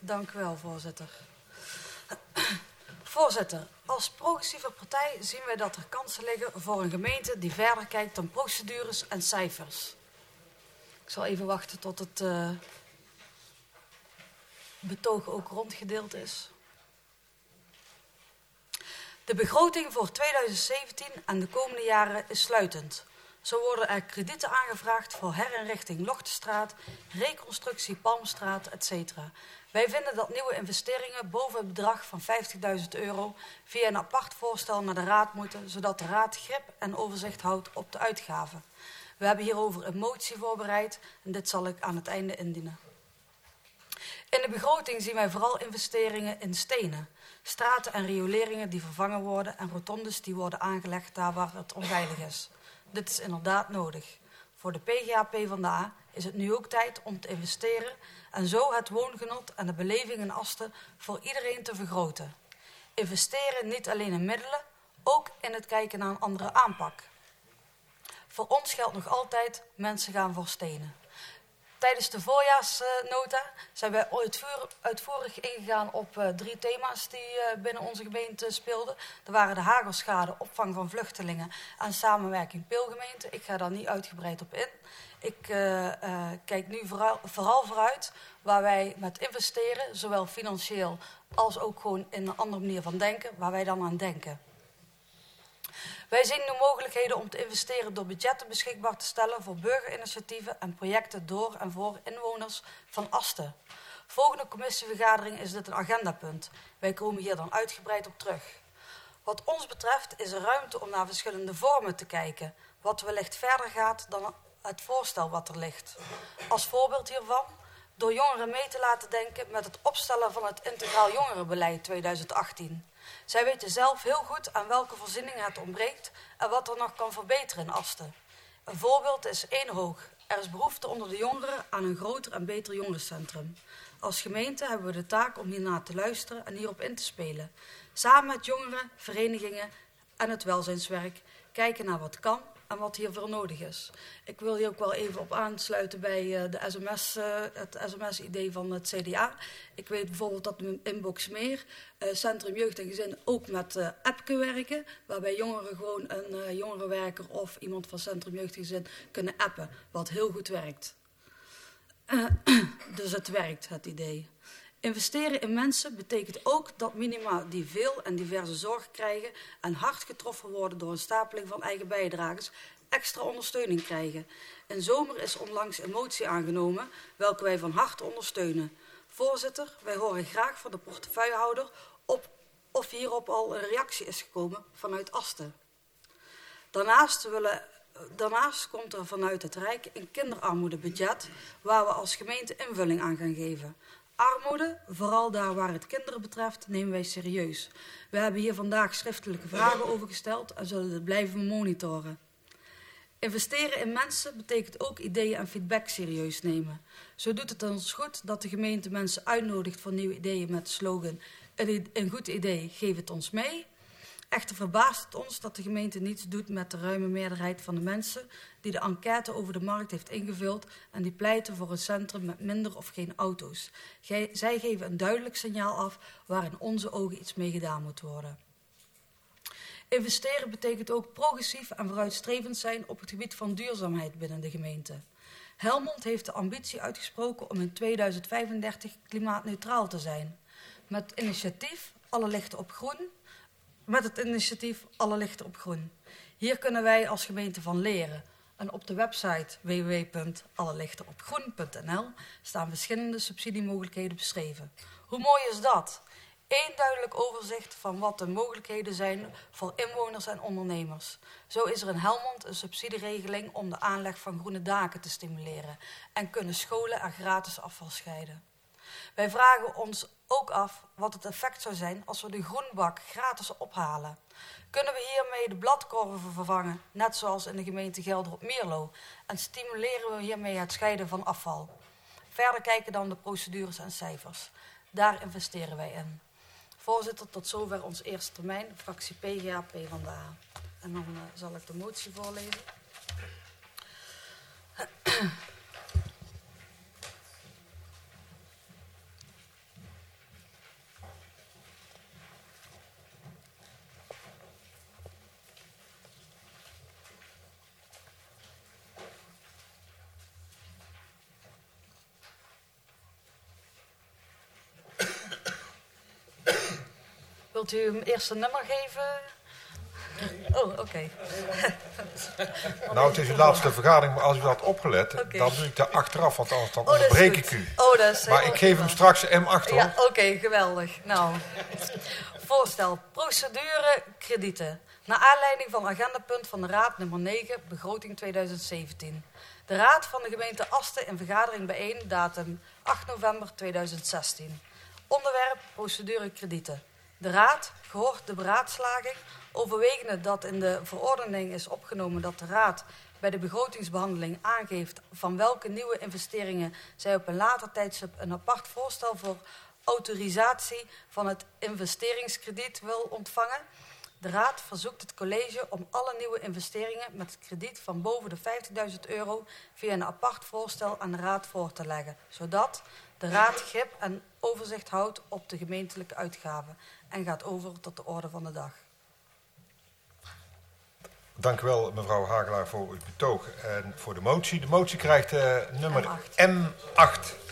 Dank u wel, voorzitter. Voorzitter, als progressieve partij zien wij dat er kansen liggen voor een gemeente die verder kijkt dan procedures en cijfers. Ik zal even wachten tot het betoog ook rondgedeeld is. De begroting voor 2017 en de komende jaren is sluitend. Zo worden er kredieten aangevraagd voor herinrichting Lochtenstraat, reconstructie Palmstraat, etc. Wij vinden dat nieuwe investeringen boven het bedrag van €50.000 via een apart voorstel naar de Raad moeten, zodat de Raad grip en overzicht houdt op de uitgaven. We hebben hierover een motie voorbereid en dit zal ik aan het einde indienen. In de begroting zien wij vooral investeringen in stenen, straten en rioleringen die vervangen worden en rotondes die worden aangelegd daar waar het onveilig is. Dit is inderdaad nodig. Voor de PGA-PvdA is het nu ook tijd om te investeren en zo het woongenot en de beleving in Asten voor iedereen te vergroten. Investeren niet alleen in middelen, ook in het kijken naar een andere aanpak. Voor ons geldt nog altijd, mensen gaan voor stenen. Tijdens de voorjaarsnota zijn wij uitvoerig ingegaan op 3 thema's die binnen onze gemeente speelden. Er waren de hagelschade, opvang van vluchtelingen en samenwerking Peelgemeente. Ik ga daar niet uitgebreid op in. Ik kijk nu vooral vooruit waar wij met investeren, zowel financieel als ook gewoon in een andere manier van denken, waar wij dan aan denken. Wij zien nu mogelijkheden om te investeren door budgetten beschikbaar te stellen voor burgerinitiatieven en projecten door en voor inwoners van Asten. Volgende commissievergadering is dit een agendapunt. Wij komen hier dan uitgebreid op terug. Wat ons betreft is er ruimte om naar verschillende vormen te kijken, wat wellicht verder gaat dan het voorstel wat er ligt. Als voorbeeld hiervan, door jongeren mee te laten denken met het opstellen van het Integraal Jongerenbeleid 2018. Zij weten zelf heel goed aan welke voorzieningen het ontbreekt en wat er nog kan verbeteren in Asten. Een voorbeeld is Eenoog. Er is behoefte onder de jongeren aan een groter en beter jongerencentrum. Als gemeente hebben we de taak om hiernaar te luisteren en hierop in te spelen. Samen met jongeren, verenigingen en het welzijnswerk kijken naar wat kan en wat hiervoor nodig is. Ik wil hier ook wel even op aansluiten bij het sms-idee van het CDA. Ik weet bijvoorbeeld dat we in Boxmeer, Centrum Jeugd en Gezin, ook met app kunnen werken. Waarbij jongeren gewoon een jongerenwerker of iemand van Centrum Jeugd en Gezin kunnen appen. Wat heel goed werkt. Dus het werkt, het idee. Investeren in mensen betekent ook dat minima die veel en diverse zorg krijgen en hard getroffen worden door een stapeling van eigen bijdragers extra ondersteuning krijgen. In zomer is onlangs een motie aangenomen, welke wij van harte ondersteunen. Voorzitter, wij horen graag van de portefeuillehouder of hierop al een reactie is gekomen vanuit Asten. Daarnaast komt er vanuit het Rijk een kinderarmoedebudget waar we als gemeente invulling aan gaan geven. Armoede, vooral daar waar het kinderen betreft, nemen wij serieus. We hebben hier vandaag schriftelijke vragen over gesteld en zullen dit blijven monitoren. Investeren in mensen betekent ook ideeën en feedback serieus nemen. Zo doet het ons goed dat de gemeente mensen uitnodigt voor nieuwe ideeën met de slogan een goed idee, geef het ons mee. Echter verbaast het ons dat de gemeente niets doet met de ruime meerderheid van de mensen die de enquête over de markt heeft ingevuld en die pleiten voor een centrum met minder of geen auto's. Zij geven een duidelijk signaal af waar in onze ogen iets mee gedaan moet worden. Investeren betekent ook progressief en vooruitstrevend zijn op het gebied van duurzaamheid binnen de gemeente. Helmond heeft de ambitie uitgesproken om in 2035 klimaatneutraal te zijn. Met het initiatief Alle lichten op groen. Hier kunnen wij als gemeente van leren. En op de website www.allelichtenopgroen.nl staan verschillende subsidiemogelijkheden beschreven. Hoe mooi is dat? Eén duidelijk overzicht van wat de mogelijkheden zijn voor inwoners en ondernemers. Zo is er in Helmond een subsidieregeling om de aanleg van groene daken te stimuleren en kunnen scholen er gratis afval scheiden. Wij vragen ons ook af wat het effect zou zijn als we de groenbak gratis ophalen. Kunnen we hiermee de bladkorven vervangen, net zoals in de gemeente Gelder op Meerlo, en stimuleren we hiermee het scheiden van afval. Verder kijken dan de procedures en cijfers. Daar investeren wij in. Voorzitter, tot zover ons eerste termijn, fractie PGA-PvdA. En dan zal ik de motie voorlezen. Wilt u hem eerst een nummer geven? Oh, oké. Nou, het is uw laatste vergadering, maar als u had opgelet, dan doe ik daar achteraf, want anders dan onderbreek ik u. Oh, dat is maar ik geef hem straks M8 hoor. Ja, oké, geweldig. Nou, voorstel, procedure, kredieten. Naar aanleiding van agendapunt van de Raad nummer 9, begroting 2017. De Raad van de gemeente Asten in vergadering bijeen, datum 8 november 2016. Onderwerp, procedure, kredieten. De Raad, gehoord de beraadslaging, overwegende dat in de verordening is opgenomen dat de Raad bij de begrotingsbehandeling aangeeft van welke nieuwe investeringen zij op een later tijdstip een apart voorstel voor autorisatie van het investeringskrediet wil ontvangen. De Raad verzoekt het college om alle nieuwe investeringen met het krediet van boven de €50.000 via een apart voorstel aan de Raad voor te leggen, zodat de Raad grip en overzicht houdt op de gemeentelijke uitgaven en gaat over tot de orde van de dag. Dank u wel, mevrouw Hagelaar, voor uw betoog en voor de motie. De motie krijgt nummer M8.